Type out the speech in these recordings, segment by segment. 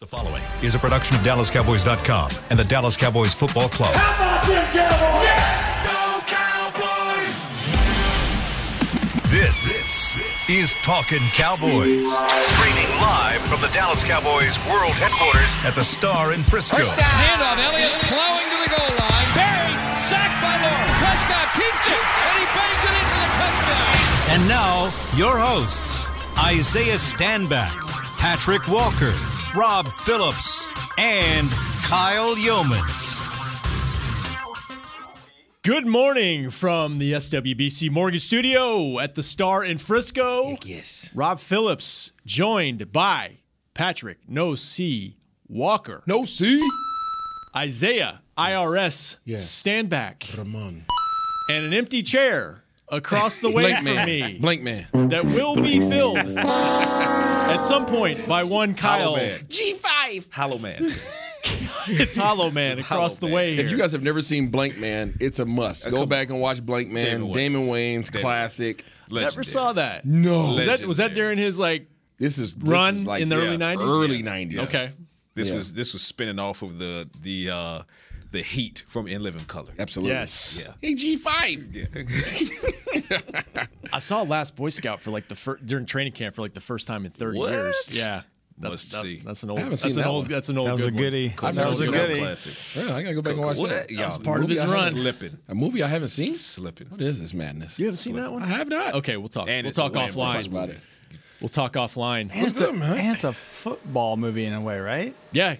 The following is a production of DallasCowboys.com and the Dallas Cowboys Football Club. How about them Cowboys? Yeah! Go Cowboys! This is Talkin' Cowboys. Streaming live from the Dallas Cowboys World Headquarters at the Star in Frisco. Handoff, Elliott plowing to the goal line. Barry, sacked by Lawrence. Prescott keeps it, and he bangs it in for the touchdown. And now, your hosts, Isaiah Stanback, Patrick Walker, Rob Phillips, and Kyle Yeomans. Good morning from the SWBC Mortgage Studio at the Star in Frisco. Yes. Rob Phillips, joined by Patrick No C Walker. No C. Isaiah IRS Stanback. Ramon. And an empty chair across the way from me. Blank man. That will be filled at some point by one Kyle. G5. Hollow Man. It's Hollow Man across the way here. If you guys have never seen Blank Man, it's a must. Go back and watch Blank Man. Damon Wayans, classic. Never saw that. No. Was that during his this is run like, in the early 90s? Early 90s. Okay. This was spinning off of the heat from In Living Color. Absolutely. Yes. Yeah. Hey, G5. Yeah. I saw Last Boy Scout for during training camp for the first time in 30 What? years. Yeah. Must see. That's an old. I haven't seen that's an that old. one. That's an old. That was a good goodie. one. That was a goodie. Classic. Yeah, I gotta go back and watch that. Yeah, was part of his run. Slipping. A movie I haven't seen? Slipping. What is this madness? You haven't seen that one? I have not. Okay, we'll talk. And We'll it's a talk win. We'll offline. Talk about it. We'll talk offline. And good, man? and it's a football movie in a way, right? Yeah,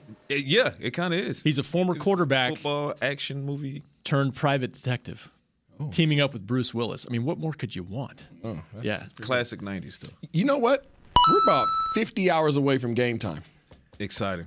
It kind of is. he's a former quarterback Football action movie. turned private detective, teaming up with Bruce Willis. I mean, what more could you want? Yeah. Classic 90s stuff. You know what? We're about 50 hours away from game time. Exciting.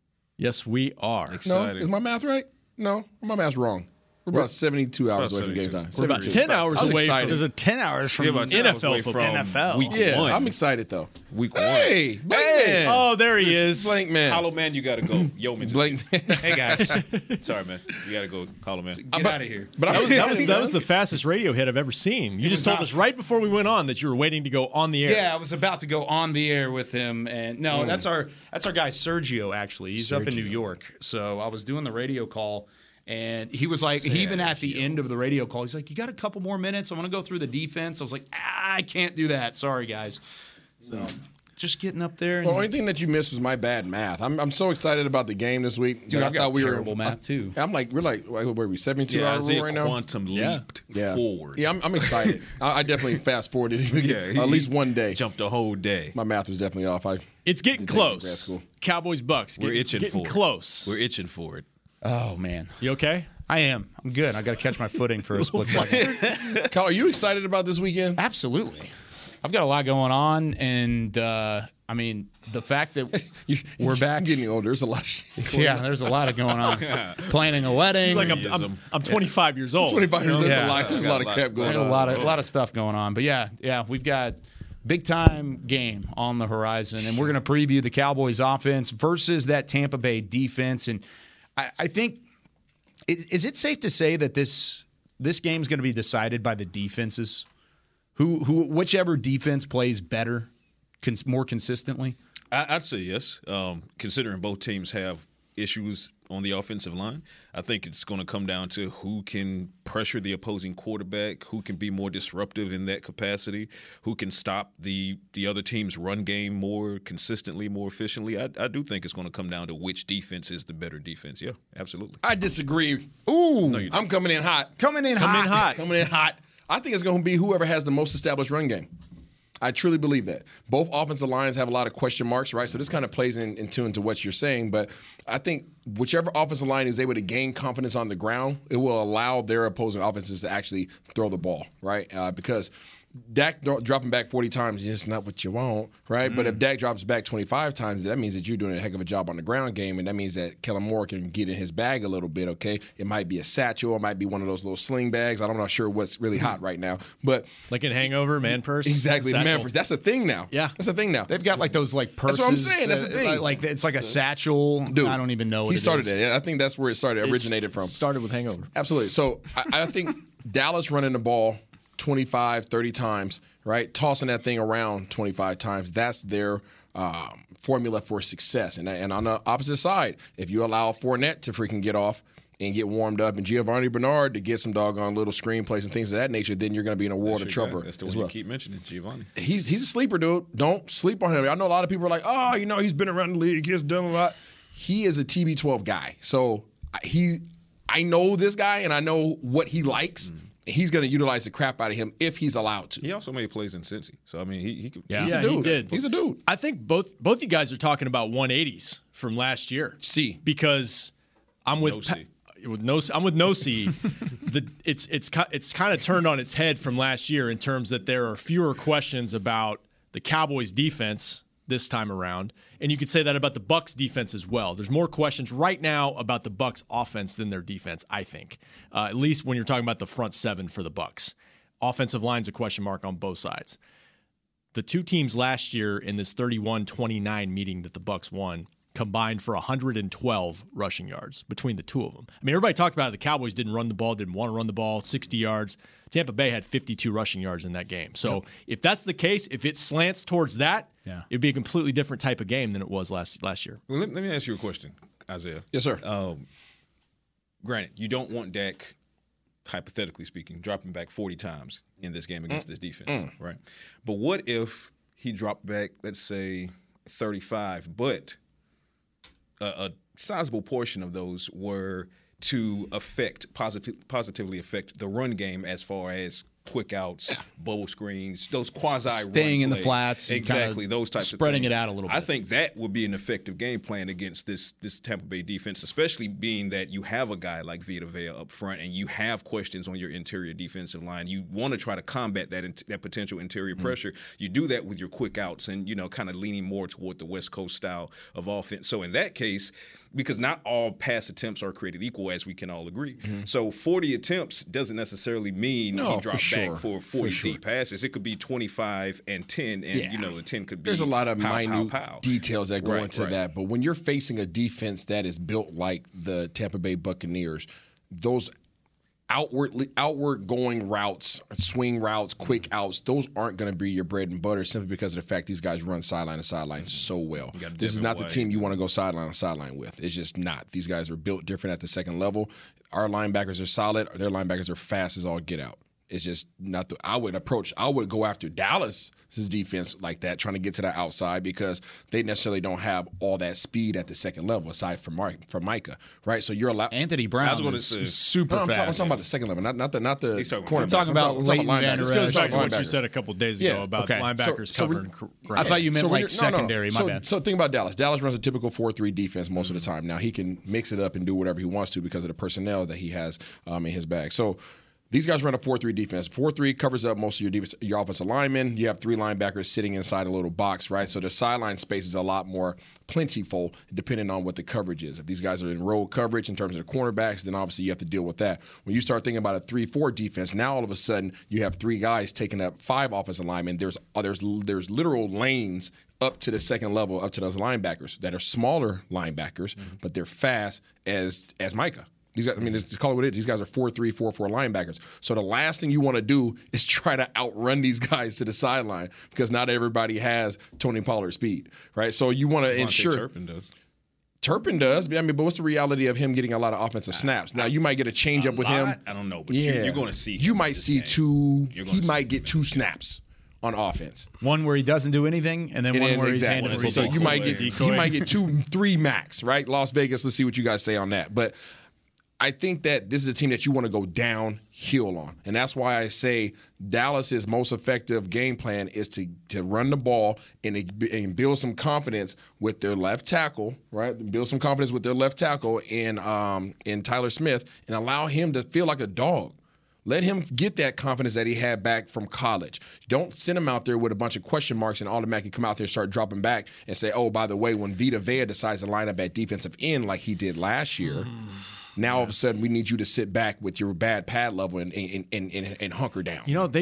Yes, we are. No? Exciting. Is my math right? No. My math's wrong. We're about 72 hours away from game 72. time. We're about 72. 10 hours I was away excited. from. There's a 10 hours from about 10 hours NFL away football. from NFL. Week Yeah, 1. I'm excited though. Week 1. Hey, Blank Man. Oh, there he is. Blank Man. Hollow Man, you got to go. Yeoman's. Blank Man. Hey, guys. Sorry, man. You got to go. Hollow Man. Get out of here. But That was the fastest radio hit I've ever seen. You just told us right before we went on that you were waiting to go on the air. Yeah, I was about to go on the air with him, and no, that's our guy Sergio. Actually, he's up in New York. So I was doing the radio call, and he was like, even at the end of the radio call, he's like, "You got a couple more minutes? I want to go through the defense." I was like, "I can't do that. Sorry, guys." So just getting up there. The And, only thing that you missed was my bad math. I'm so excited about the game this week. dude, that I've got terrible math too. I'm like, where are we 72 Yeah, hours Isaiah right now? quantum leaped forward. Yeah, I'm excited. I definitely fast forwarded at least one day. Jumped a whole day. My math was definitely off. It's getting Didn't take it in grad close. school. Cowboys Bucks. We're itching getting for it. close. We're itching for it. Oh man, You okay? I am. I'm good. I got to catch my footing for a split second. Kyle, are you excited about this weekend? Absolutely. I've got a lot going on, and I mean the fact that we're back. Getting older. There's a lot of shit going Yeah, on. there's a lot going on. Planning a wedding. Like Ism. I'm 25 years old. 25 years old. Yeah. There's a lot of crap going a on. lot of stuff going on. But yeah, we've got big time game on the horizon, and we're going to preview the Cowboys offense versus that Tampa Bay defense. And I think is it safe to say that this game is going to be decided by the defenses? Whichever defense plays better, more consistently. I'd say yes. Considering both teams have issues on the offensive line, I think it's going to come down to who can pressure the opposing quarterback, who can be more disruptive in that capacity, who can stop the other team's run game more consistently, more efficiently. I do think it's going to come down to which defense is the better defense. Yeah, absolutely. I disagree. Ooh, No, you don't. I'm coming in hot. coming in hot. Coming in hot. I think it's going to be whoever has the most established run game. I truly believe that. Both offensive lines have a lot of question marks, right? So this kind of plays in tune to what you're saying. But I think whichever offensive line is able to gain confidence on the ground, it will allow their opposing offenses to actually throw the ball, right? Because Dak dropping back 40 times is just not what you want, right? But if Dak drops back 25 times, that means that you're doing a heck of a job on the ground game, and that means that Kellen Moore can get in his bag a little bit, okay? It might be a satchel. It might be one of those little sling bags. I'm not sure what's really hot right now. But Like in Hangover, man purse. exactly, the satchel. man purse. That's a thing now. Yeah. That's a thing now. They've got like those like purses. That's what I'm saying. That's the thing. Like it's like a satchel. Dude, I don't even know what he started it is. it. Yeah, I think that's where it started, originated from. Started with Hangover. Absolutely. So I think Dallas running the ball 25, 30 times, right? Tossing that thing around 25 times. That's their formula for success. And on the opposite side, if you allow Fournette to freaking get off and get warmed up, and Giovanni Bernard to get some doggone little screenplays and things of that nature, then you're going to be in a world of trouble. That's the as one well. you keep mentioning, Giovanni. He's a sleeper, dude. Don't sleep on him. I know a lot of people are like, oh, he's been around the league. He's done a lot. He is a TB12 guy. So I know this guy, and I know what he likes. He's going to utilize the crap out of him if he's allowed to. He also made plays in Cincy. So, I mean, he could. Yeah, He's a dude. he did. He's a dude. I think both you guys are talking about 180s from last year. C. Because I'm with No C. I'm with no C. It's kind of turned on its head from last year in terms that there are fewer questions about the Cowboys defense this time around, and you could say that about the Bucs defense as well. There's more questions right now about the Bucs offense than their defense, I think. At least when you're talking about the front seven for the Bucs. Offensive line's a question mark on both sides. The two teams last year in this 31-29 meeting that the Bucs won combined for 112 rushing yards between the two of them. I mean, everybody talked about it. The Cowboys didn't run the ball, didn't want to run the ball, 60 yards. Tampa Bay had 52 rushing yards in that game. So if that's the case, if it slants towards that, it'd be a completely different type of game than it was last year. Well, let me ask you a question, Isaiah. Yes, sir. Granted, you don't want Dak, hypothetically speaking, dropping back 40 times in this game against this defense, right? But what if he dropped back, let's say, 35, but a sizable portion of those were to positively affect the run game as far as quick outs, bubble screens, those quasi staying in the flats, exactly those types of spreading things. it out a little bit. I think that would be an effective game plan against this Tampa Bay defense, especially being that you have a guy like Vita Vea up front and you have questions on your interior defensive line. You want to try to combat that potential interior pressure. You do that with your quick outs and kind of leaning more toward the West Coast style of offense. So in that case, because not all pass attempts are created equal, as we can all agree. So 40 attempts doesn't necessarily mean he dropped back for 40 deep passes. It could be 25 and 10, and the 10 could be There's a lot of minute pow. details that go into that. But when you're facing a defense that is built like the Tampa Bay Buccaneers, those outward going routes, swing routes, quick outs, those aren't going to be your bread and butter simply because of the fact these guys run sideline to sideline so well. This is not the team you want to go sideline to sideline with. It's just not. These guys are built different at the second level. Our linebackers are solid. Their linebackers are fast as all get out. It's just not I would go after Dallas's defense like that, trying to get to the outside because they necessarily don't have all that speed at the second level aside from Micah, right? So you're allowed. Anthony Brown is super fast. I'm talking about the second level, not the cornerback. I'm talking about Leighton Vander Esch. This goes back to what you said a couple of days ago about linebackers covering. I thought you meant secondary. My bad. So think about Dallas. Dallas runs a typical 4-3 defense most of the time. Now he can mix it up and do whatever he wants to because of the personnel that he has in his bag. So these guys run a 4-3 defense. 4-3 covers up most of your offensive linemen. You have three linebackers sitting inside a little box, right? So the sideline space is a lot more plentiful depending on what the coverage is. If these guys are in roll coverage in terms of the cornerbacks, then obviously you have to deal with that. When you start thinking about a 3-4 defense, now all of a sudden you have three guys taking up five offensive linemen. There's literal lanes up to the second level, up to those linebackers that are smaller linebackers, but they're fast as Micah. These guys, just call it what it is. These guys are 4-3, 4-4 linebackers. So the last thing you want to do is try to outrun these guys to the sideline because not everybody has Tony Pollard speed, right? So you want to ensure. Turpin does. But what's the reality of him getting a lot of offensive snaps? Now, you might get a change-up with him. I don't know, but you're going to see. You might see two. He might get two snaps on offense. One where he doesn't do anything, and then one where he's handing the So football. he might get 2-3 max, right? Las Vegas. Let's see what you guys say on that. But I think that this is a team that you want to go downhill on. And that's why I say Dallas's most effective game plan is to run the ball and build some confidence with their left tackle, right? Build some confidence with their left tackle in Tyler Smith and allow him to feel like a dog. Let him get that confidence that he had back from college. Don't send him out there with a bunch of question marks and automatically come out there and start dropping back and say, oh, by the way, when Vita Vea decides to line up at defensive end like he did last year, now all of a sudden we need you to sit back with your bad pad level and hunker down. They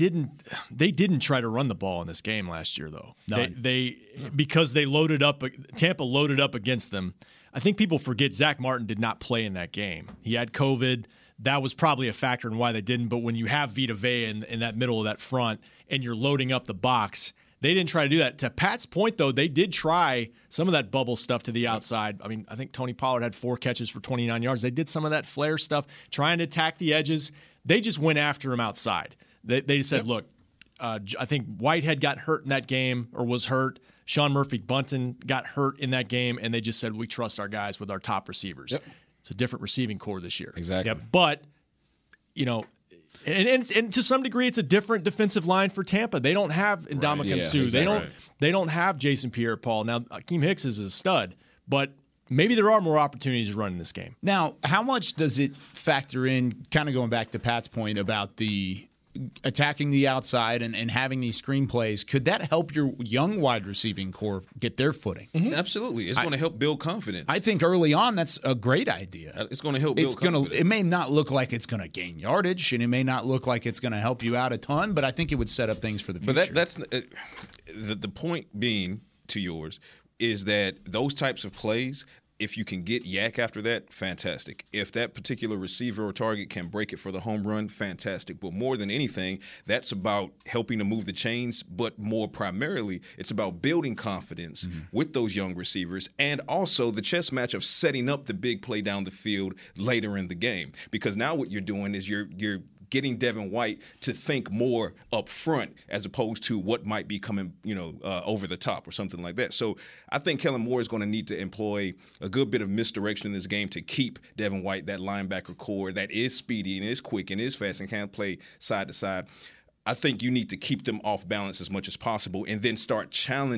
didn't try to run the ball in this game last year though. Because they loaded up. Tampa loaded up against them. I think people forget Zach Martin did not play in that game. He had COVID. That was probably a factor in why they didn't. But when you have Vita Vea in that middle of that front and you're loading up the box, They didn't try to do that. To Pat's point, though, they did try some of that bubble stuff to the outside. I mean, I think Tony Pollard had 4 catches for 29 yards. They did some of that flare stuff, trying to attack the edges. They just went after him outside. They said, look, I think Whitehead got hurt in that game or was hurt. Sean Murphy-Bunting got hurt in that game, and they just said, we trust our guys with our top receivers. Yep. It's a different receiving core this year. Exactly. Yep. But, you know, and to some degree, it's a different defensive line for Tampa. They don't have Ndamukong Suh. Exactly. They don't have Jason Pierre-Paul. Now, Akeem Hicks is a stud, but maybe there are more opportunities to run in this game. Now, how much does it factor in, kind of going back to Pat's point about the attacking the outside and having these screenplays? Could that help your young wide receiving core get their footing? Mm-hmm. Absolutely. It's going to help build confidence. I think early on that's a great idea. It's going to help build confidence. It may not look like it's going to gain yardage, and it may not look like it's going to help you out a ton, but I think it would set up things for the future. But that's the point being to yours is that those types of plays, if you can get yak after that, fantastic. If that particular receiver or target can break it for the home run, fantastic. But more than anything, that's about helping to move the chains, but more primarily, it's about building confidence with those young receivers and also the chess match of setting up the big play down the field later in the game. Because now what you're doing is you're getting Devin White to think more up front as opposed to what might be coming, over the top or something like that. So I think Kellen Moore is going to need to employ a good bit of misdirection in this game to keep Devin White, that linebacker core that is speedy and is quick and is fast and can play side to side. I think you need to keep them off balance as much as possible and then start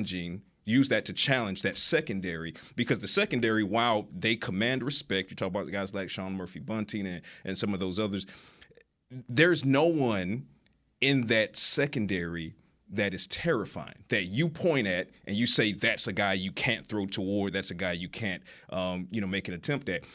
use that to challenge that secondary, because the secondary, while they command respect, you talk about the guys like Sean Murphy-Bunting and some of those others, there's no one in that secondary that is terrifying, that you point at and you say that's a guy you can't throw toward, that's a guy you can't make an attempt at.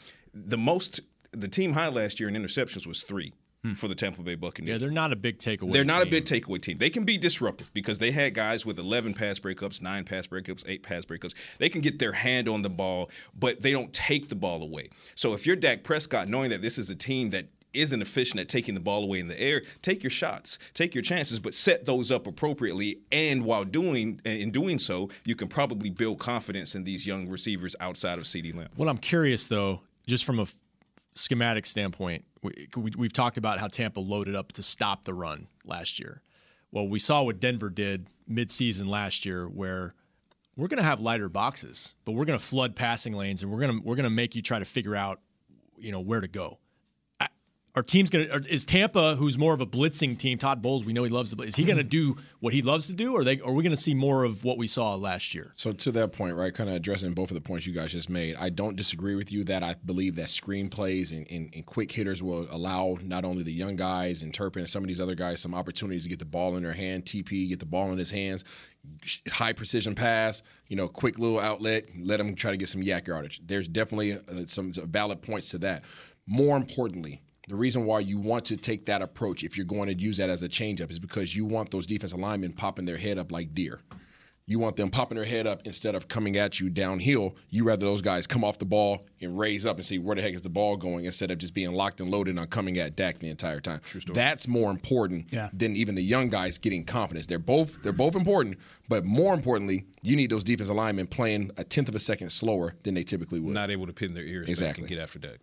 The team high last year in interceptions was 3 for the Tampa Bay Buccaneers. Yeah, they're not a big takeaway They're not team. a big takeaway team. They can be disruptive because they had guys with 11 pass breakups, 9 pass breakups, 8 pass breakups. They can get their hand on the ball, but they don't take the ball away. So if you're Dak Prescott, knowing that this is a team that isn't efficient at taking the ball away in the air, take your shots, take your chances, but set those up appropriately. And while doing so, you can probably build confidence in these young receivers outside of CeeDee Lamb. What I'm curious, though, just from a schematic standpoint, we've talked about how Tampa loaded up to stop the run last year. Well, we saw what Denver did midseason last year, where we're going to have lighter boxes, but we're going to flood passing lanes, and we're going to make you try to figure out, where to go. Is Tampa, who's more of a blitzing team, Todd Bowles, we know he loves to blitz, is he going to do what he loves to do, or are we going to see more of what we saw last year? So to that point, right, kind of addressing both of the points you guys just made, I don't disagree with you that I believe that screen plays and quick hitters will allow not only the young guys and Turpin and some of these other guys some opportunities to get the ball in their hand, TP, get the ball in his hands, high precision pass, quick little outlet, let him try to get some yak yardage. There's definitely some valid points to that. More importantly, the reason why you want to take that approach, if you're going to use that as a changeup, is because you want those defensive linemen popping their head up like deer. You want them popping their head up instead of coming at you downhill. You rather those guys come off the ball and raise up and see where the heck is the ball going instead of just being locked and loaded on coming at Dak the entire time. That's more important than even the young guys getting confidence. They're both important, but more importantly, you need those defensive linemen playing a tenth of a second slower than they typically would. Not able to pin their ears back and get after Dak.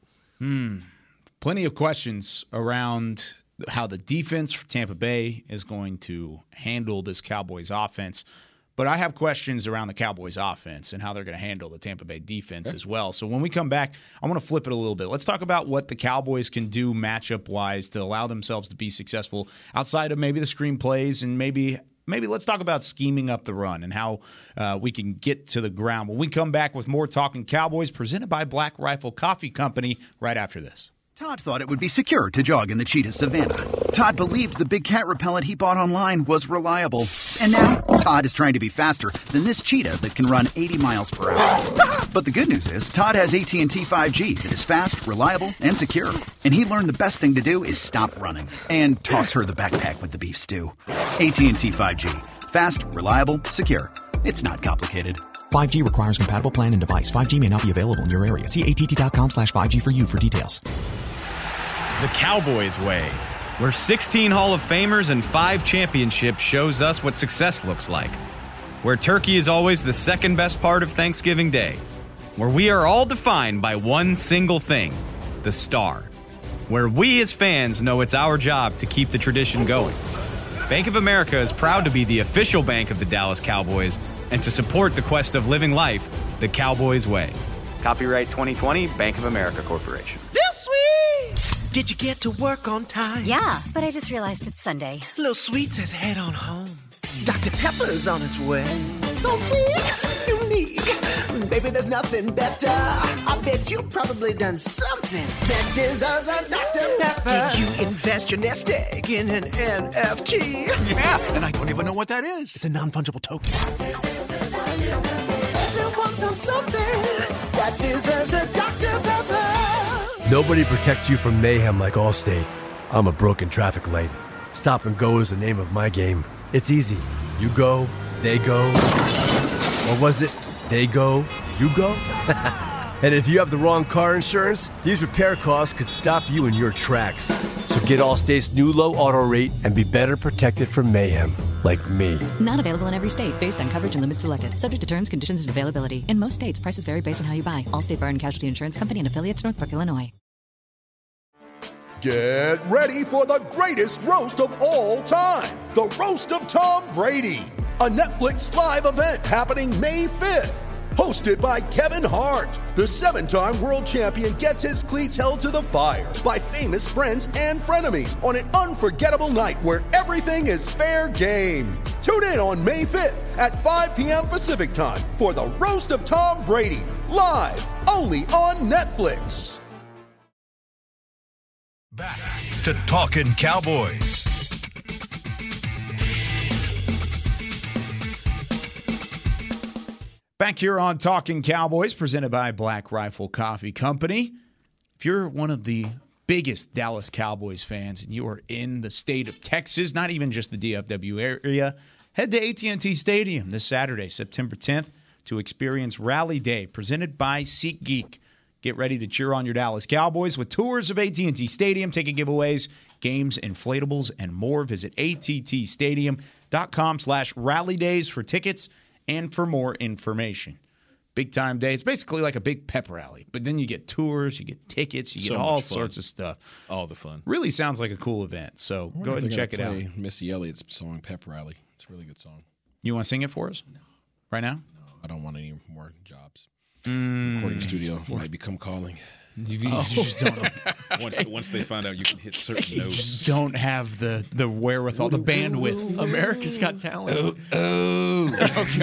Plenty of questions around how the defense for Tampa Bay is going to handle this Cowboys offense. But I have questions around the Cowboys offense and how they're going to handle the Tampa Bay defense as well. So when we come back, I want to flip it a little bit. Let's talk about what the Cowboys can do matchup-wise to allow themselves to be successful outside of maybe the screenplays, and maybe let's talk about scheming up the run and how we can get to the ground. When we come back with more Talking Cowboys, presented by Black Rifle Coffee Company, right after this. Todd thought it would be secure to jog in the cheetah savanna. Todd believed the big cat repellent he bought online was reliable. And now, Todd is trying to be faster than this cheetah that can run 80 miles per hour. But the good news is, Todd has AT&T 5G that is fast, reliable, and secure. And he learned the best thing to do is stop running and toss her the backpack with the beef stew. AT&T 5G. Fast, reliable, secure. It's not complicated. 5G requires compatible plan and device. 5G may not be available in your area. See att.com/5G for you for details. The Cowboys way, where 16 Hall of Famers and 5 championships shows us what success looks like. where turkey is always the second best part of Thanksgiving Day, where we are all defined by one single thing, the Star, where we as fans know it's our job to keep the tradition going. Bank of America is proud to be the official bank of the Dallas Cowboys and to support the quest of living life the Cowboys way. Copyright 2020, Bank of America Corporation. This sweet! Did you get to work on time? Yeah, but I just realized it's Sunday. Little Sweet says head on home. Dr. Pepper's on its way. So sweet, unique. Baby, there's nothing better. I bet you've probably done something that deserves a Dr. Pepper. Did you invest your nest egg in an NFT? Yeah, and I don't even know what that is. It's a non-fungible token. Everyone's done something that deserves a Dr. Pepper. Nobody protects you from mayhem like Allstate. I'm a broken traffic light. Stop and go is the name of my game. It's easy. You go, they go. What was it? They go, you go? And if you have the wrong car insurance, these repair costs could stop you in your tracks. So get Allstate's new low auto rate and be better protected from mayhem, like me. Not available in every state, based on coverage and limits selected. Subject to terms, conditions, and availability. In most states, prices vary based on how you buy. Allstate Bar and Casualty Insurance Company and affiliates, Northbrook, Illinois. Get ready for the greatest roast of all time, the Roast of Tom Brady, a Netflix live event happening May 5th. Hosted by Kevin Hart, the 7-time world champion gets his cleats held to the fire by famous friends and frenemies on an unforgettable night where everything is fair game. Tune in on May 5th at 5 p.m. Pacific time for the Roast of Tom Brady, live only on Netflix. Back to Talkin' Cowboys. Back here on Talking Cowboys, presented by Black Rifle Coffee Company. If you're one of the biggest Dallas Cowboys fans and you are in the state of Texas, not even just the DFW area, head to AT&T Stadium this Saturday, September 10th, to experience Rally Day, presented by SeatGeek. Get ready to cheer on your Dallas Cowboys with tours of AT&T Stadium, ticket giveaways, games, inflatables, and more. Visit attstadium.com/rallydays for tickets and for more information. Big time day. It's basically like a big pep rally, but then you get tours, you get tickets, you get all sorts of stuff. All the fun. Really sounds like a cool event. So go ahead and check it out. Missy Elliott's song "Pep Rally." It's a really good song. You want to sing it for us? No. Right now? No, I don't want any more jobs. Recording studio might become calling. You just don't. Once they find out you can hit certain notes, just don't have the wherewithal, the bandwidth. America's Got Talent. Oh,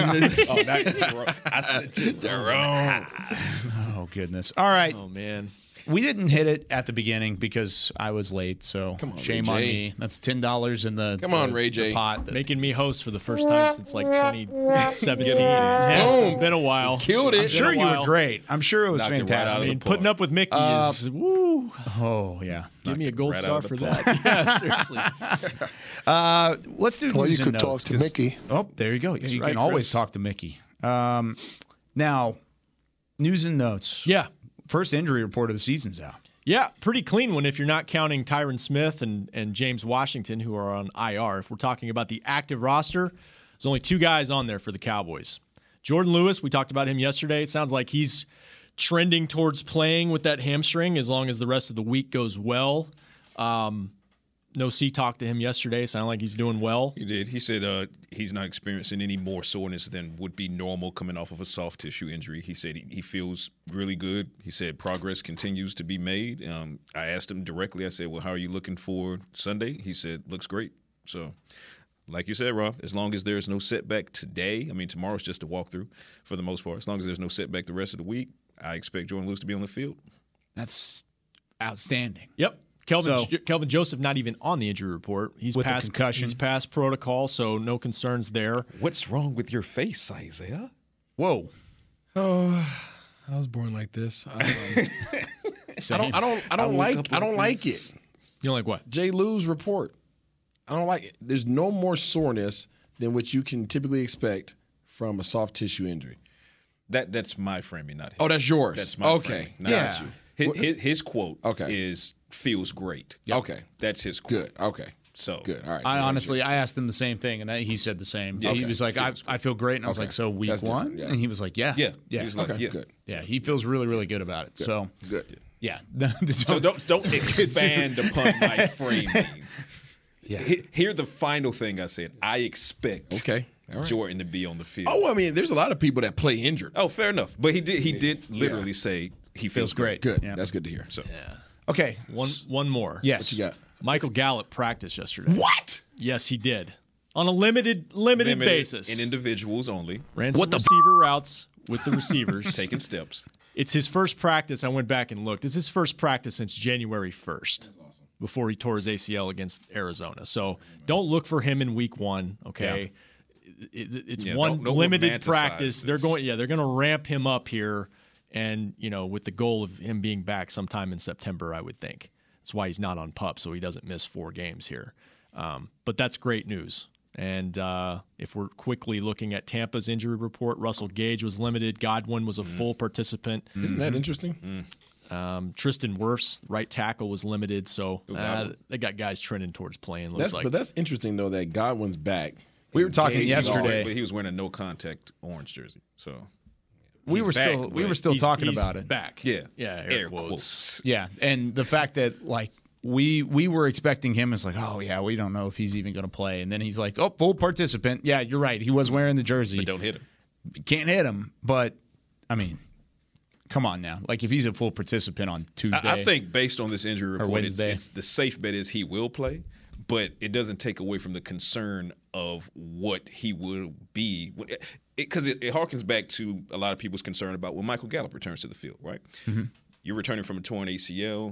God. I said it wrong. Oh, goodness. All right. Oh, man. We didn't hit it at the beginning because I was late, so shame on me. That's $10 in the Ray J. pot. Making me host for the first time since like 2017. It's been a while. You killed it. I'm sure you were great. I'm sure it was fantastic. I mean, putting up with Mickey is woo. Oh, yeah. Give me a gold star for that. Yeah, seriously. Let's do well, news you and could notes, talk to Mickey. Oh, there you go. You right, can always Chris. talk to Mickey. Now, news and notes. Yeah. First injury report of the season's out. Yeah, pretty clean one if you're not counting Tyron Smith and James Washington, who are on IR. If we're talking about the active roster, there's only 2 guys on there for the Cowboys. Jordan Lewis, we talked about him yesterday. It sounds like he's trending towards playing with that hamstring as long as the rest of the week goes well. No C talked to him yesterday. Sounded like he's doing well. He did. He said he's not experiencing any more soreness than would be normal coming off of a soft tissue injury. He said he feels really good. He said progress continues to be made. I asked him directly. I said, well, how are you looking for Sunday? He said, looks great. So, like you said, Rob, as long as there's no setback today, I mean, tomorrow's just a walkthrough for the most part. As long as there's no setback the rest of the week, I expect Jordan Lewis to be on the field. That's outstanding. Yep. Kelvin Joseph not even on the injury report. He's with past the concussion. He's past protocol, so no concerns there. What's wrong with your face, Isaiah? Whoa. Oh, I was born like this. I don't like it. You don't like what? J. Lou's report. I don't like it. There's no more soreness than what you can typically expect from a soft tissue injury. That's my framing, not his. Oh, that's yours. That's my framing. Got you. His quote is feels great. Okay. That's his quote. Good. Okay. So good. All right. I asked him the same thing, and he said the same. Yeah, he was like, I feel great. And I was like, so week one? Yeah. And he was like, yeah. He's like, good. Yeah, he feels really, really good about it. Good. So good. Yeah. So don't expand upon my framing. Yeah. Here's the final thing I said. I expect Jordan to be on the field. Oh, I mean, there's a lot of people that play injured. Oh, fair enough. But he did literally say he feels great. Good. Yeah. That's good to hear. So okay. One more. Yes. What you got? Michael Gallup practiced yesterday. What? Yes, he did. On a limited basis. In individuals only. Ran some receiver routes with the receivers. Taking steps. It's his first practice. I went back and looked. It's his first practice since January 1st. That's awesome. Before he tore his ACL against Arizona. So don't look for him in week one, okay? Yeah. It's one limited practice. They're going to ramp him up here and, with the goal of him being back sometime in September, I would think. That's why he's not on PUP, so he doesn't miss 4 games here. But that's great news. And if we're quickly looking at Tampa's injury report, Russell Gage was limited. Godwin was a full participant. Isn't that interesting? Tristan Wirfs, right tackle, was limited. So they got guys trending towards playing, But that's interesting, though, that Godwin's back. We were talking yesterday. But he was wearing a no-contact orange jersey. So we were still talking about it. Back. Yeah. Yeah, air quotes. Yeah, and the fact that, we were expecting him as we don't know if he's even going to play. And then he's like, oh, full participant. Yeah, you're right. He was wearing the jersey. But don't hit him. Can't hit him. But, I mean, come on now. If he's a full participant on Tuesday. I think based on this injury report, it's the safe bet is he will play. But it doesn't take away from the concern of what he will be. Because it harkens back to a lot of people's concern about when Michael Gallup returns to the field, right? Mm-hmm. You're returning from a torn ACL.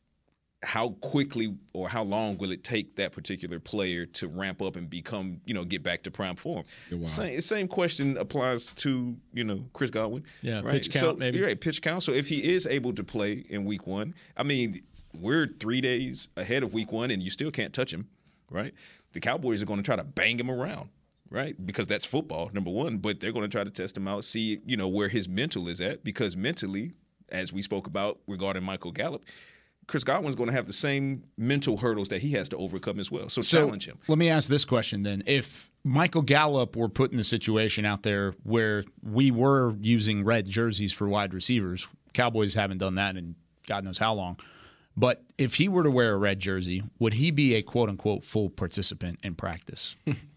How quickly or how long will it take that particular player to ramp up and become, get back to prime form? Wow. Same question applies to, Chris Godwin. Yeah, right? pitch count maybe. You're right, pitch count. So if he is able to play in week one, I mean, we're 3 days ahead of week one and you still can't touch him, right? The Cowboys are going to try to bang him around, right? Because that's football, number one, but they're going to try to test him out, see, where his mental is at, because mentally, as we spoke about regarding Michael Gallup, Chris Godwin's going to have the same mental hurdles that he has to overcome as well. So challenge him. Let me ask this question then. If Michael Gallup were put in the situation out there where we were using red jerseys for wide receivers, Cowboys haven't done that in God knows how long, but if he were to wear a red jersey, would he be a quote-unquote full participant in practice?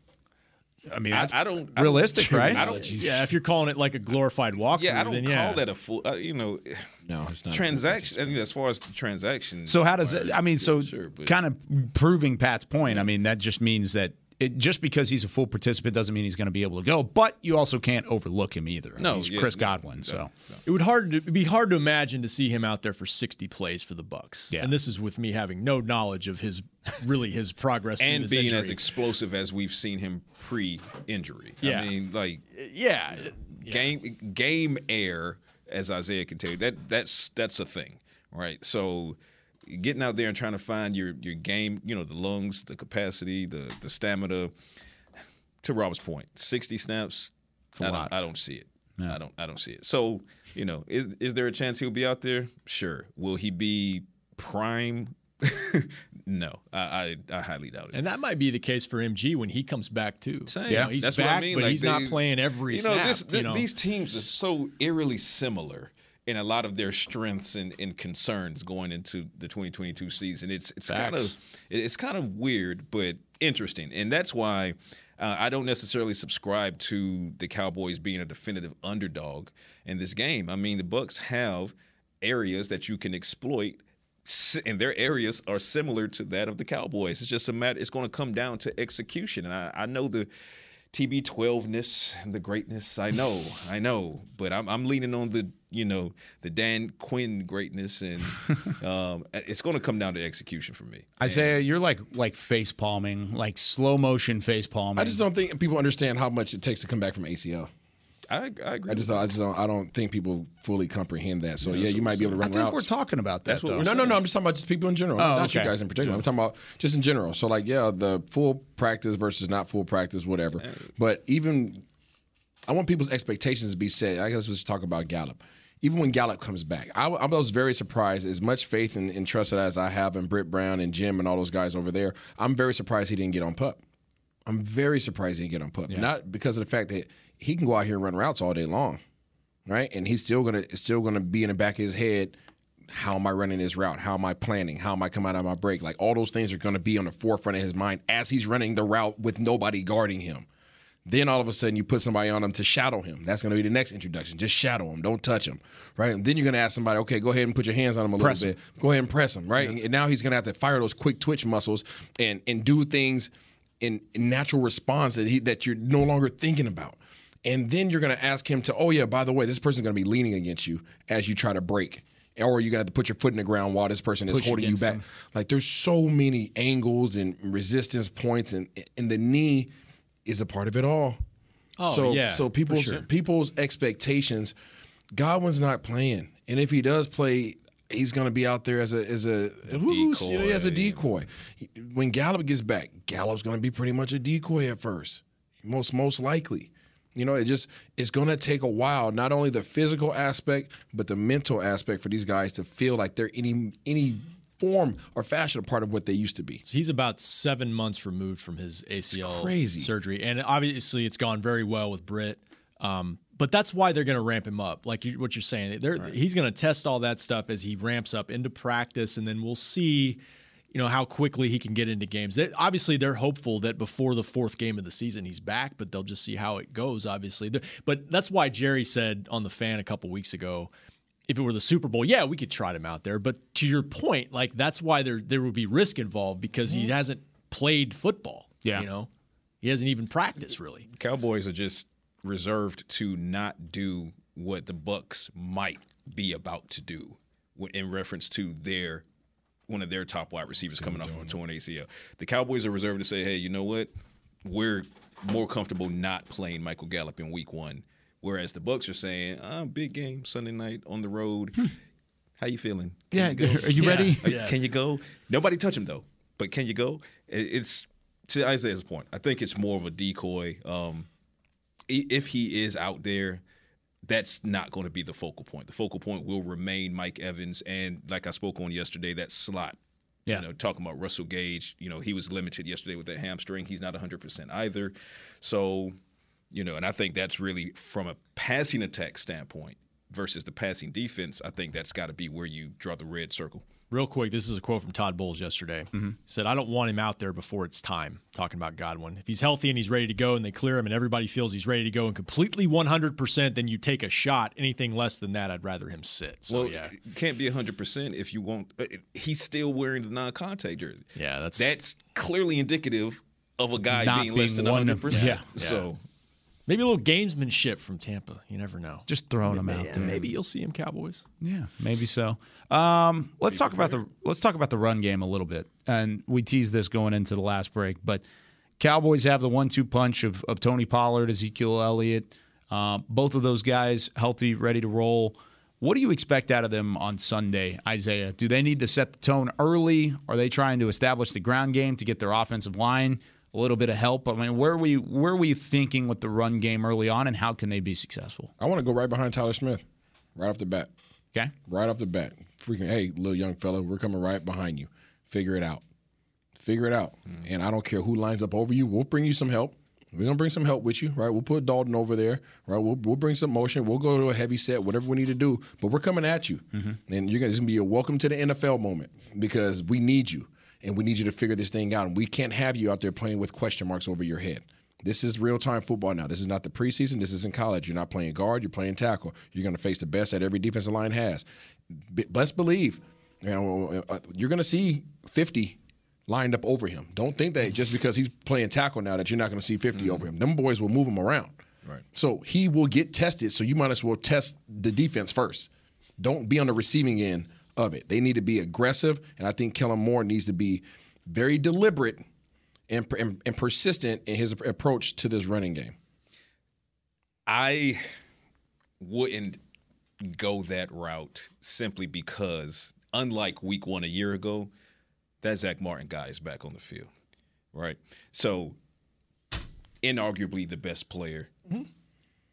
I mean, that's realistic, right? Yeah, if you're calling it like a glorified walkthrough, yeah, I don't call that a full. No, it's not transaction. I mean, as far as the transaction. So how does it? I mean, kind of proving Pat's point. I mean, that just means that just because he's a full participant doesn't mean he's going to be able to go. But you also can't overlook him either. He's Chris Godwin. So it would be hard to imagine to see him out there for 60 plays for the Bucs. Yeah. And this is with me having no knowledge of his progress and being as explosive as we've seen him pre-injury. Yeah. I mean, game air, as Isaiah can tell you, that's a thing, right? So getting out there and trying to find your game, the lungs, the capacity, the stamina. To Rob's point, 60 snaps. I don't see it. Yeah. I don't see it. So is there a chance he'll be out there? Sure. Will he be prime? No, I highly doubt it. And that might be the case for MG when he comes back too. Same. Yeah, he's that's back, what I mean. But he's not playing every snap. These teams are so eerily similar in a lot of their strengths and concerns going into the 2022 season. It's kind of weird, but interesting, and that's why I don't necessarily subscribe to the Cowboys being a definitive underdog in this game. I mean, the Bucs have areas that you can exploit, and their areas are similar to that of the Cowboys. It's just a matter. It's going to come down to execution, and I know the TB12ness and the greatness. I know, but I'm leaning on the Dan Quinn greatness, and it's going to come down to execution for me. Isaiah, you're like face palming, like slow motion face palming. I just don't think people understand how much it takes to come back from ACL. I agree. I don't think people fully comprehend that. So you might be able to run routes. I think we're talking about that. No. I'm just talking about just people in general, not you guys in particular. I'm talking about just in general. So the full practice versus not full practice, whatever. But even I want people's expectations to be set. I guess let's talk about Gallup. even when Gallup comes back, I was very surprised. As much faith and trust as I have in Britt Brown and Jim and all those guys over there, I'm very surprised he didn't get on PUP. I'm very surprised he didn't get on PUP. Yeah. Not because of the fact that he can go out here and run routes all day long, right? And he's still gonna be in the back of his head. How am I running this route? How am I planning? How am I coming out of my break? Like, all those things are going to be on the forefront of his mind as he's running the route with nobody guarding him. Then all of a sudden you put somebody on him to shadow him. That's going to be the next introduction. Just shadow him. Don't touch him, right? And then you're going to ask somebody, okay, go ahead and put your hands on him a little bit. Go ahead and press him, right? Yeah. And now he's going to have to fire those quick twitch muscles and do things in natural response that you're no longer thinking about. And then you're going to ask him to, oh, yeah, by the way, this person's going to be leaning against you as you try to break. Or you're going to have to put your foot in the ground while this person is holding you back. Them. Like, there's so many angles and resistance points, and the knee is a part of it all. Oh, So people's expectations, Godwin's not playing. And if he does play, he's going to be out there as a decoy. As a decoy. When Gallup gets back, Gallup's going to be pretty much a decoy at first, most likely. It's going to take a while, not only the physical aspect, but the mental aspect for these guys to feel like they're any form or fashion a part of what they used to be. So he's about 7 months removed from his ACL surgery. And obviously it's gone very well with Britt. But that's why they're going to ramp him up, like what you're saying. Right. He's going to test all that stuff as he ramps up into practice, and then we'll see how quickly he can get into games. Obviously, they're hopeful that before the fourth game of the season he's back, but they'll just see how it goes, obviously. But that's why Jerry said on The Fan a couple weeks ago, if it were the Super Bowl, yeah, we could trot him out there. But to your point, like, that's why there would be risk involved because he hasn't played football. Yeah. He hasn't even practiced, really. Cowboys are just reserved to not do what the Bucs might be about to do in reference to one of their top wide receivers coming off of a torn ACL. The Cowboys are reserved to say, hey, you know what? We're more comfortable not playing Michael Gallup in week 1. Whereas the Bucs are saying, big game Sunday night on the road. How you feeling? Are you ready? Can you go? Nobody touch him, though. But can you go? It's to Isaiah's point. I think it's more of a decoy. If he is out there, that's not going to be the focal point. The focal point will remain Mike Evans, and like I spoke on yesterday, that slot. Yeah. Talking about Russell Gage, he was limited yesterday with that hamstring. He's not 100% either. So, and I think that's really from a passing attack standpoint versus the passing defense, I think that's got to be where you draw the red circle. Real quick, this is a quote from Todd Bowles yesterday. Mm-hmm. He said, I don't want him out there before it's time, talking about Godwin. If he's healthy and he's ready to go and they clear him and everybody feels he's ready to go and completely 100%, then you take a shot. Anything less than that, I'd rather him sit. So, it can't be 100% if you won't. He's still wearing the non-contact jersey. Yeah, that's clearly indicative of a guy being less than 100%. Yeah. So maybe a little gamesmanship from Tampa. You never know. Just throwing him out there. Maybe you'll see him, Cowboys. Yeah, maybe so. Let's talk about the run game a little bit. And we teased this going into the last break, but Cowboys have the 1-2 punch of Tony Pollard, Ezekiel Elliott. Both of those guys healthy, ready to roll. What do you expect out of them on Sunday, Isaiah? Do they need to set the tone early? Are they trying to establish the ground game to get their offensive line a little bit of help? I mean, where are we thinking with the run game early on, and how can they be successful? I want to go right behind Tyler Smith, right off the bat. Okay. Right off the bat. Freaking, hey, little young fella, we're coming right behind you. Figure it out. And I don't care who lines up over you. We'll bring you some help. We're going to bring some help with you, right? We'll put Dalton over there, right? We'll bring some motion. We'll go to a heavy set, whatever we need to do. But we're coming at you. Mm-hmm. And it's going to be a welcome to the NFL moment because we need you. And we need you to figure this thing out. And we can't have you out there playing with question marks over your head. This is real-time football now. This is not the preseason. This is in college. You're not playing guard. You're playing tackle. You're going to face the best that every defensive line has. Let's believe you're going to see 50 lined up over him. Don't think that just because he's playing tackle now that you're not going to see 50 over him. Them boys will move him around. Right. So he will get tested, so you might as well test the defense first. Don't be on the receiving end of it. They need to be aggressive, and I think Kellen Moore needs to be very deliberate and persistent in his approach to this running game. I wouldn't go that route simply because, unlike week 1 a year ago, that Zach Martin guy is back on the field, right? So, inarguably the best player. Mm-hmm.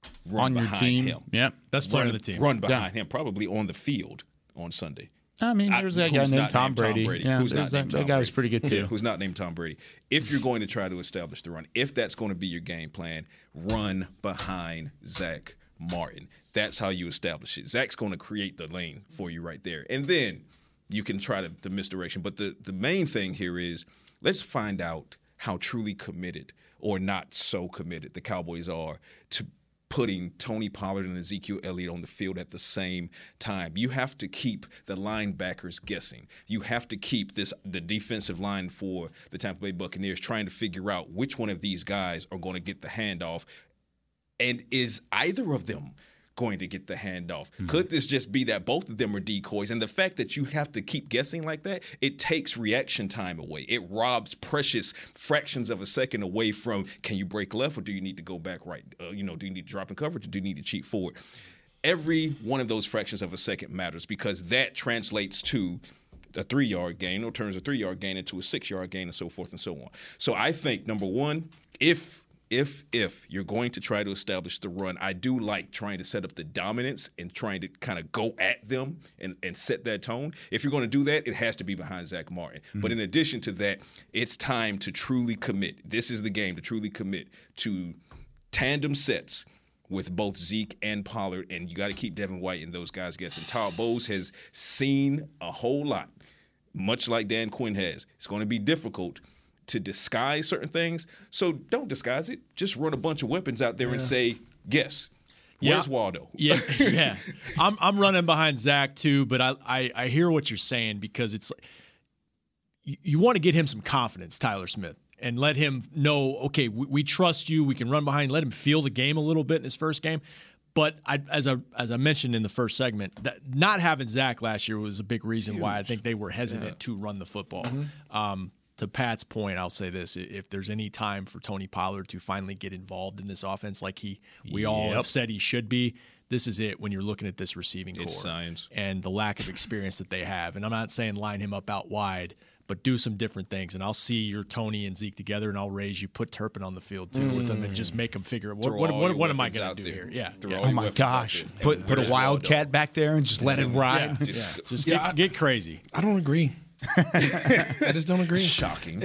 run on your behind team. him. Yep. Best player on the team. Run behind him, probably on the field on Sunday. I mean, there's that guy named Tom Brady. Yeah, who's not named Tom that guy was pretty good too. Yeah, who's not named Tom Brady. If you're going to try to establish the run, if that's going to be your game plan, run behind Zach Martin. That's how you establish it. Zach's going to create the lane for you right there. And then you can try the misdirection. But the main thing here is let's find out how truly committed or not so committed the Cowboys are to putting Tony Pollard and Ezekiel Elliott on the field at the same time. You have to keep the linebackers guessing. You have to keep the defensive line for the Tampa Bay Buccaneers trying to figure out which one of these guys are going to get the handoff, and is either of them going to get the handoff? Mm-hmm. Could this just be that both of them are decoys? And the fact that you have to keep guessing like that, it takes reaction time away. It robs precious fractions of a second away from, can you break left or do you need to go back right? Do you need to drop in coverage or do you need to cheat forward? Every one of those fractions of a second matters because that translates to a 3-yard gain or turns a 3-yard gain into a 6-yard gain and so forth and so on. So I think, number one, if you're going to try to establish the run, I do like trying to set up the dominance and trying to kind of go at them and set that tone. If you're going to do that, it has to be behind Zach Martin. Mm-hmm. But in addition to that, it's time to truly commit. This is the game to truly commit to tandem sets with both Zeke and Pollard, and you got to keep Devin White and those guys guessing. Todd Bowles has seen a whole lot, much like Dan Quinn has. It's going to be difficult to disguise certain things, so don't disguise it. Just run a bunch of weapons out there and say, guess. Where's Waldo? Yeah. I'm running behind Zach too, but I hear what you're saying because it's you want to get him some confidence, Tyler Smith, and let him know, okay, we trust you. We can run behind. Let him feel the game a little bit in his first game. But as I mentioned in the first segment, that not having Zach last year was a big reason why I think they were hesitant to run the football. Mm-hmm. To Pat's point, I'll say this. If there's any time for Tony Pollard to finally get involved in this offense like we all have said he should be, this is it when you're looking at this receiving core. It's science. And the lack of experience that they have. And I'm not saying line him up out wide, but do some different things. And I'll see your Tony and Zeke together, and I'll raise you. Put Turpin on the field, too, with them and just make them figure out what am I going to do here? Yeah. Oh, my gosh. Put a Wildcat back there and just let it ride. Just get crazy. I don't agree. I just don't agree. Shocking.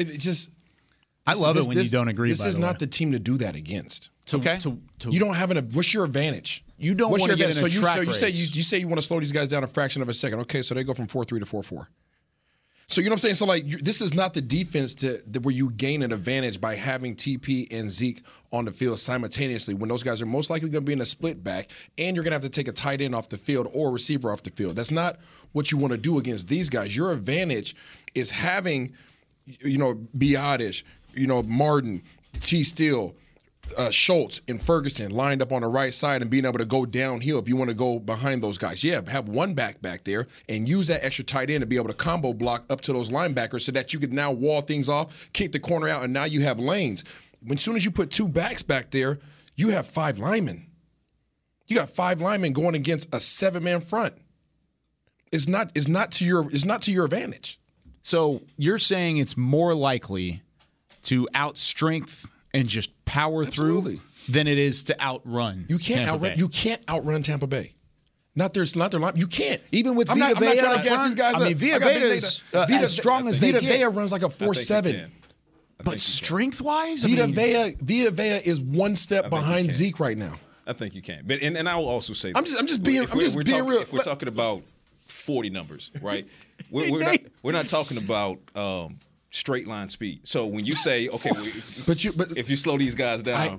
I love it when you don't agree. This is not the team to do that against. Okay. You don't have what's your advantage? You don't want to get in a track race. You say you want to slow these guys down a fraction of a second. Okay, so they go from 4-3 to 4-4. So you know what I'm saying? So this is not the defense where you gain an advantage by having TP and Zeke on the field simultaneously when those guys are most likely going to be in a split back and you're going to have to take a tight end off the field or a receiver off the field. That's not what you want to do against these guys. Your advantage is having, Biadish, Martin, T. Steele, Schultz and Ferguson lined up on the right side and being able to go downhill if you want to go behind those guys. Yeah, have one back there and use that extra tight end to be able to combo block up to those linebackers so that you can now wall things off, kick the corner out, and now you have lanes. As soon as you put 2 backs back there, you have 5 linemen. You got 5 linemen going against a 7-man front. It's not to your advantage. So you're saying it's more likely to outstrength and just power through than it is to outrun. You can't outrun. You can't outrun Tampa Bay. Not their line. You can't. Even with I'm not trying to gas these guys up. I mean, Vita is as strong as they get. Vita Vea runs like a 4.7. But strength-wise, Vita Vea is one step behind Zeke right now. I think you can. But and I will also say, I'm just being real. If we're talking about 40 numbers, right? We're not talking about straight line speed. So when you say, okay, if you slow these guys down,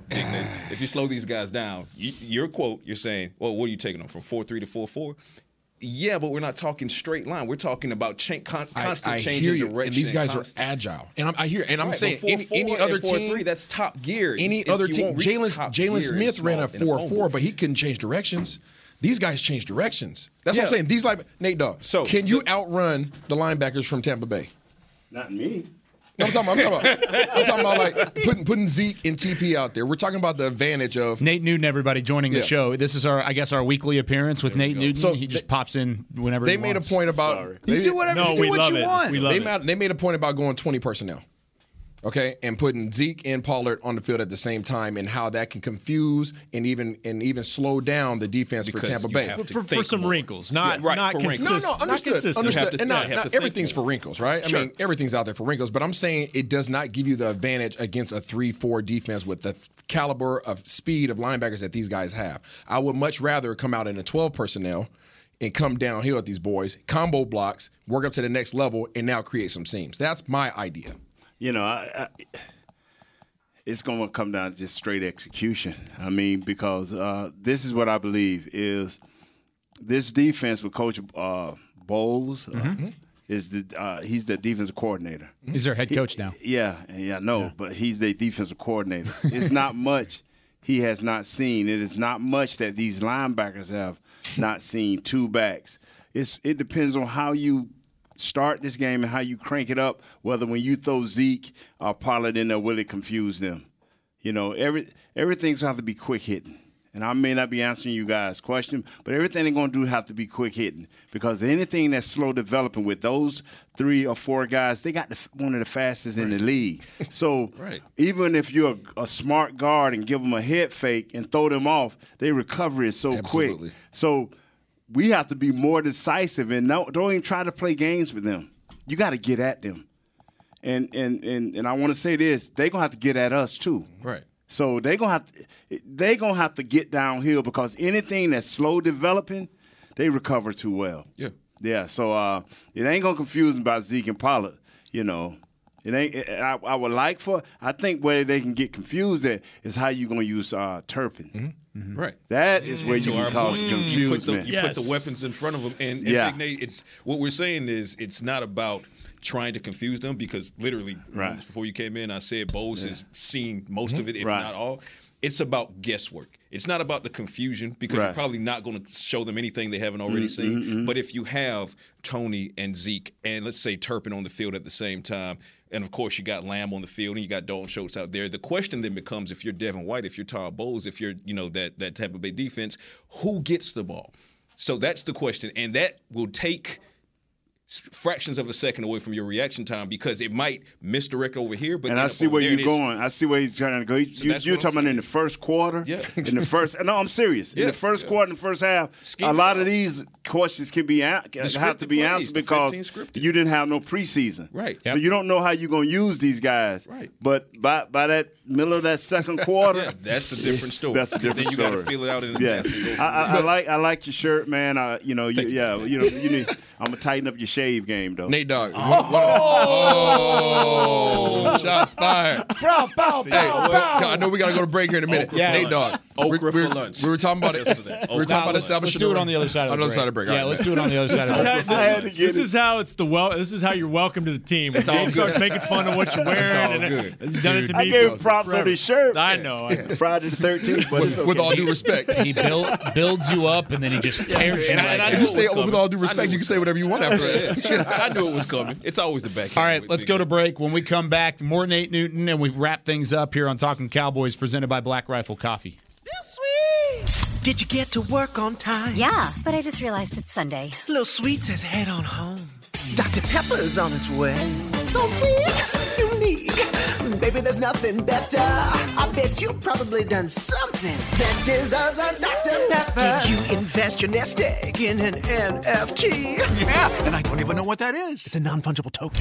you're saying, well, what are you taking them from 4.3 to 4.4? Yeah, but we're not talking straight line. We're talking about constant change in direction. And these guys are agile. And I'm saying any other team, that's top gear. Any other team, Jalen Smith ran a 4.4, but he couldn't change directions. These guys change directions. That's what I'm saying. Nate Dogg. So can you outrun the linebackers from Tampa Bay? Not me. No, I'm talking about like putting Zeke and TP out there. We're talking about the advantage of Nate Newton. Everybody joining the show. This is our weekly appearance with Nate Newton. So he just pops in whenever they made a point about. You do whatever you want. We love it. They made a point about going 20 personnel. okay, and putting Zeke and Pollard on the field at the same time, and how that can confuse and even slow down the defense for Tampa Bay. For some wrinkles, not consistent. No, understood. And not everything's for wrinkles, right? Sure. I mean, everything's out there for wrinkles, but I'm saying it does not give you the advantage against a 3-4 defense with the caliber of speed of linebackers that these guys have. I would much rather come out in a 12 personnel and come downhill at these boys, combo blocks, work up to the next level, and now create some seams. That's my idea. You know, it's going to come down to just straight execution. I mean, because this is what I believe is this defense with Coach Bowles he's the defensive coordinator. He's their head coach now. But he's the defensive coordinator. It's not much he has not seen. It is not much that these linebackers have not seen, two backs. It depends on how you start this game and how you crank it up, whether when you throw Zeke or Pollard in there, will it confuse them? You know, everything's going to have to be quick hitting. And I may not be answering you guys' question, but everything they're going to do have to be quick hitting, because anything that's slow developing with those 3 or 4 guys, they got one of the fastest in the league. So even if you're a smart guard and give them a head fake and throw them off, their recovery is so quick. So we have to be more decisive and don't even try to play games with them. You got to get at them. And I want to say this, they're going to have to get at us too. Right. So they're gonna have to get downhill, because anything that's slow developing, they recover too well. Yeah. So it ain't gonna confuse them about Zeke and Pollard. You know, it ain't. I think where they can get confused at is how you gonna use Turpin. Right. That is where you can cause confusion. You put the weapons in front of them, and Big Nate, it's what we're saying is it's not about trying to confuse them, because literally before you came in, I said Bowles has seen most of it, if not all. It's about guesswork. It's not about the confusion, because you're probably not going to show them anything they haven't already seen. But if you have Tony and Zeke and let's say Turpin on the field at the same time, and of course you got Lamb on the field and you got Dalton Schultz out there, the question then becomes, if you're Devin White, if you're Todd Bowles, if you're that Tampa Bay defense, who gets the ball? So that's the question, and that will take fractions of a second away from your reaction time, because it might misdirect over here. But I see where you're going. I see where he's trying to go. You're talking about in the first quarter. Yeah. In the first. No, I'm serious. In the first quarter, in the first half, a lot of these questions can have to be answered because you didn't have no preseason. Right. So you don't know how you're going to use these guys. Right. But by that middle of that second quarter, that's a different story. That's a different story. Then you got to feel it out in the pants. I like your shirt, man. You need. I'm gonna tighten up your shave game, though. Nate Dogg. Shots fired. I know we got to go to break here in a minute. Nate Dogg. Okra for lunch. We were talking about it. We were talking about establishing. Let's do it on the other side of the break. Yeah, let's do it on the other side of the break. This is how This is how you're welcome to the team. When Nate starts making fun of what you're wearing, and it's done it to me. I gave him props on his shirt. I know. Friday the 13th, but with all due respect, he builds you up and then he just tears you. If you say with all due respect, you can say whatever you want after that. I knew it was coming. It's always the back. All right, let's go to break. When we come back, more Nate Newton, and we wrap things up here on Talking Cowboys, presented by Black Rifle Coffee. Did you get to work on time? Yeah, but I just realized it's Sunday. Little Sweet says head on home. Dr. Pepper's on its way. So sweet, unique. Baby, there's nothing better. I bet you've probably done something that deserves a Dr. Pepper. Did you invest your nest egg in an NFT? Yeah, and I don't even know what that is. It's a non-fungible token.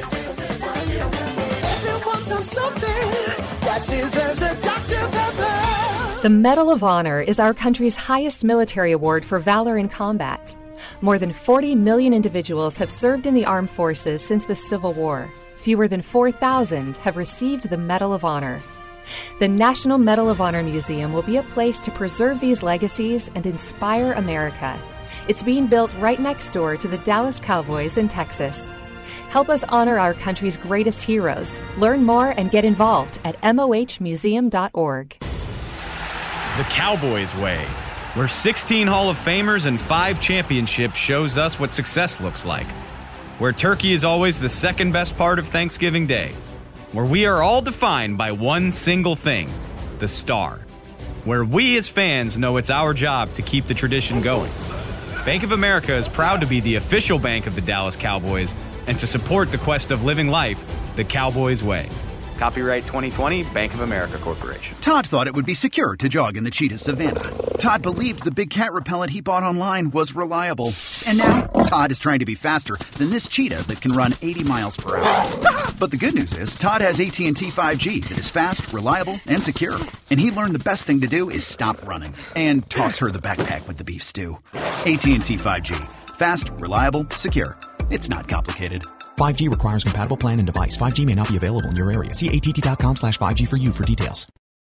Everyone's done something that deserves a Dr. Pepper. The Medal of Honor is our country's highest military award for valor in combat. More than 40 million individuals have served in the armed forces since the Civil War. Fewer than 4,000 have received the Medal of Honor. The National Medal of Honor Museum will be a place to preserve these legacies and inspire America. It's being built right next door to the Dallas Cowboys in Texas. Help us honor our country's greatest heroes. Learn more and get involved at mohmuseum.org. The Cowboys way, where 16 Hall of Famers and 5 championships shows us what success looks like. Where turkey is always the second best part of Thanksgiving Day. Where we are all defined by one single thing, the star. Where we as fans know it's our job to keep the tradition going. Bank of America is proud to be the official bank of the Dallas Cowboys and to support the quest of living life the Cowboys way. Copyright 2020, Bank of America Corporation. Todd thought it would be secure to jog in the cheetah savanna. Todd believed the big cat repellent he bought online was reliable. And now, Todd is trying to be faster than this cheetah that can run 80 miles per hour. But the good news is, Todd has AT&T 5G that is fast, reliable, and secure. And he learned the best thing to do is stop running and toss her the backpack with the beef stew. AT&T 5G. Fast, reliable, secure. It's not complicated. 5G requires compatible plan and device. 5G may not be available in your area. See att.com/5G for you for details.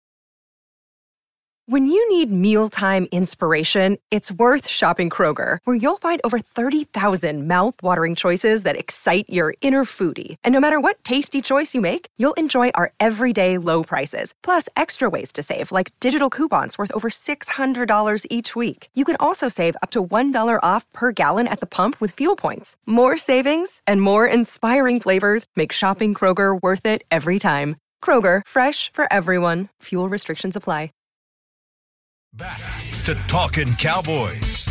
When you need mealtime inspiration, it's worth shopping Kroger, where you'll find over 30,000 mouth-watering choices that excite your inner foodie. And no matter what tasty choice you make, you'll enjoy our everyday low prices, plus extra ways to save, like digital coupons worth over $600 each week. You can also save up to $1 off per gallon at the pump with fuel points. More savings and more inspiring flavors make shopping Kroger worth it every time. Kroger, fresh for everyone. Fuel restrictions apply. Back to Talking Cowboys.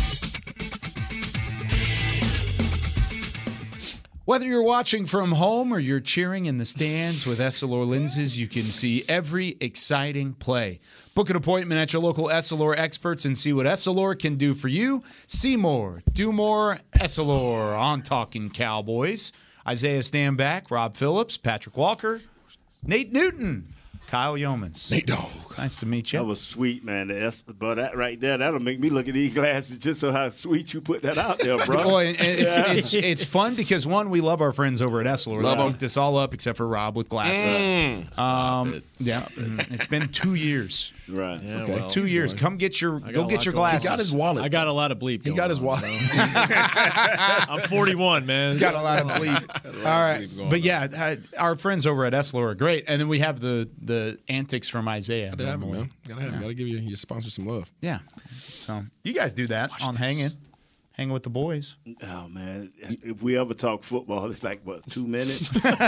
Whether you're watching from home or you're cheering in the stands with Essilor lenses, you can see every exciting play. Book an appointment at your local Essilor experts and see what Essilor can do for you. See more, do more, Essilor on Talking Cowboys. Isaiah Stanback, Rob Phillips, Patrick Walker, Nate Newton, Kyle Yeomans. Nate Dogg. Nice to meet you. That was sweet, man. But that right there, that'll make me look at these glasses just so how sweet you put that out there, bro. Boy, and it's fun because, one, we love our friends over at Essilor. Love They them. hooked us all up except for Rob with glasses. It's been 2 years. Right. Yeah, Okay. well, 2 years. Come get your I got go a get lot your going on. glasses. He got his wallet. I got a lot of bleep. He got his wallet. I'm 41, man. Got a lot of bleep. All right, but yeah, our friends over at Essilor are great, and then we have the antics from Isaiah. Gotta have him, man. Gotta have him. Gotta give your sponsor some love. Yeah. So you guys do that on hanging with the boys. Oh man, if we ever talk football, it's like what 2 minutes.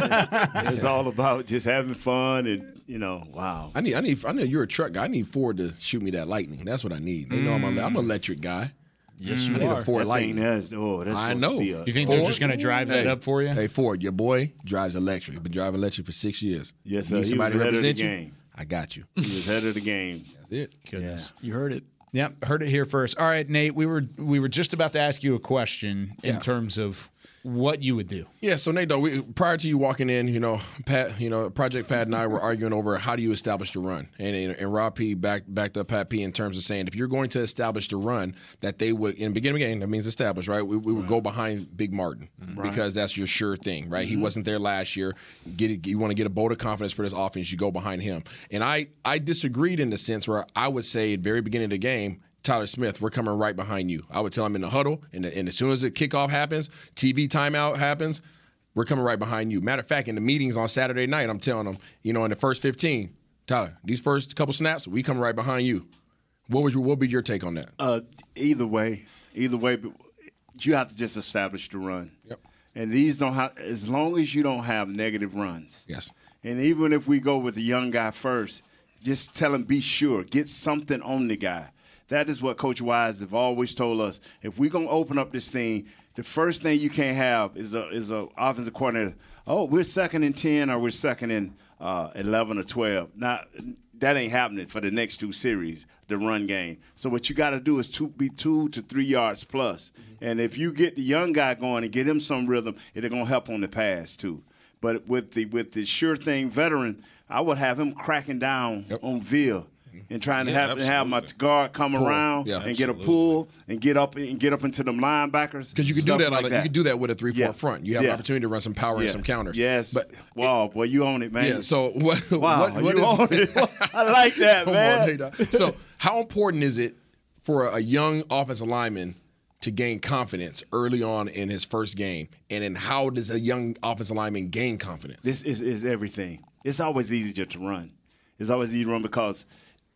It's all about just having fun and wow. I know you're a truck guy. I need Ford to shoot me that Lightning. That's what I need. They know I'm an electric guy. Yes, I you need are. a Ford That Lightning. thing has, that's I know. You You think they're just going to drive that up for you? Hey Ford, your boy drives electric. Been driving electric for 6 years. Yes, You sir. need He somebody was to ahead of the represent you? game. I got you. He was ahead of the game. That's it. Goodness. You heard it. Yep, heard it here first. All right, Nate, we were just about to ask you a question in terms of what you would do. Yeah, so Nate, though, prior to you walking in, Pat, Project Pat and I were arguing over how do you establish the run, and Rob P backed up Pat P in terms of saying if you're going to establish the run, that they would in the beginning of the game, that means establish, right? We would go behind Big Martin because that's your sure thing, right? He wasn't there last year. You want to get a bolt of confidence for this offense, you go behind him. And I disagreed in the sense where I would say at the very beginning of the game, Tyler Smith, we're coming right behind you. I would tell him in the huddle, and as soon as the kickoff happens, TV timeout happens, we're coming right behind you. Matter of fact, in the meetings on Saturday night, I'm telling them, in the first 15, Tyler, these first couple snaps, we coming right behind you. What would be your take on that? Either way, but you have to just establish the run. Yep. And these don't have, as long as you don't have negative runs. Yes. And even if we go with the young guy first, just tell him be sure, get something on the guy. That is what Coach Wise have always told us. If we're gonna open up this thing, the first thing you can't have is a offensive coordinator. Oh, we're 2nd and 10, or we're 2nd and 11 or 12. Now that ain't happening for the next 2 series, the run game. So what you got to do is be 2 to 3 yards plus. And if you get the young guy going and get him some rhythm, it'll gonna help on the pass too. But with the sure thing veteran, I would have him cracking down on Ville. And trying to have my guard come around and get a pull and get up into the linebackers. Because you could do that. Like You could do that with a 3-4 front. You have an opportunity to run some power and some counters. Yes, but wow, boy, you own it, man. Yeah. So what? Wow, what you own it. I like that, man. So how important is it for a young offensive lineman to gain confidence early on in his first game? And then how does a young offensive lineman gain confidence? This is everything. It's always easier to run. It's always easy to run because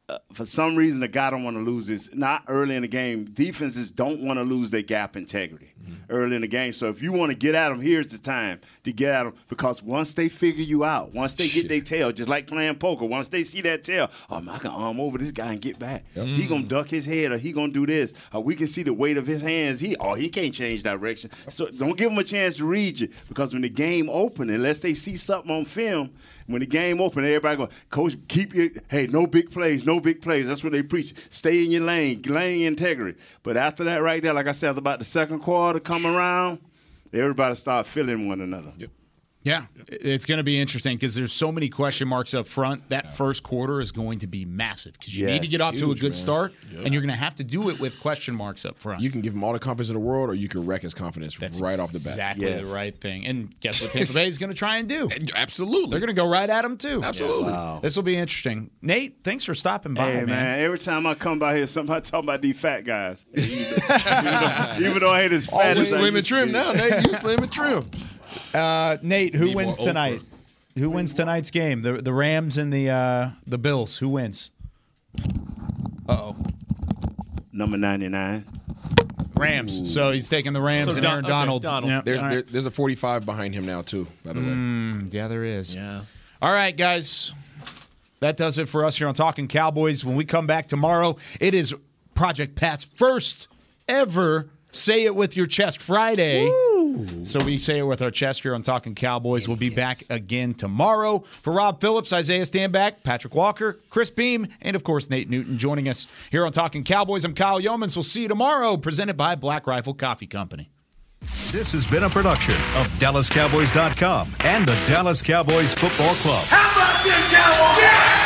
for some reason, the guy don't want to lose this. Not early in the game. Defenses don't want to lose their gap integrity early in the game. So if you want to get at them, here's the time to get at them, because once they figure you out, once they get their tail, just like playing poker, once they see that tail, I can arm over this guy and get back. He going to duck his head, or he going to do this. We can see the weight of his hands. He can't change direction. So don't give him a chance to read you, because when the game open, unless they see something on film, when the game open, everybody going, Coach, no big plays, no big plays. That's what they preach. Stay in your lane integrity. But after that right there, like I said, about the second quarter come around, everybody start feeling one another. Yep. Yeah, it's going to be interesting because there's so many question marks up front. That first quarter is going to be massive because you need to get off to a good start, and you're going to have to do it with question marks up front. You can give him all the confidence in the world, or you can wreck his confidence right off the bat. Exactly the right thing. And guess what Tampa Bay is going to try and do? Absolutely. They're going to go right at him, too. Absolutely. Wow. This will be interesting. Nate, thanks for stopping by, Hey, man. Every time I come by here, somebody talking about these fat guys. Even though I ain't as fat as slim and trim now, Nate. You slim and trim. Nate, who wins tonight? Who wins tonight's game? The Rams and the Bills. Who wins? Uh-oh. Number 99. Rams. Ooh. So he's taking the Rams and Aaron Donald. Yep. There's a 45 behind him now, too, by the way. Yeah, there is. Yeah. All right, guys. That does it for us here on Talking Cowboys. When we come back tomorrow, it is Project Pat's first ever Say It With Your Chest Friday. Woo. So we say it with our chest here on Talking Cowboys. We'll be back again tomorrow. For Rob Phillips, Isaiah Stanback, Patrick Walker, Chris Beam, and, of course, Nate Newton joining us here on Talking Cowboys. I'm Kyle Yeomans. We'll see you tomorrow, presented by Black Rifle Coffee Company. This has been a production of DallasCowboys.com and the Dallas Cowboys Football Club. How about this, Cowboys? Yeah!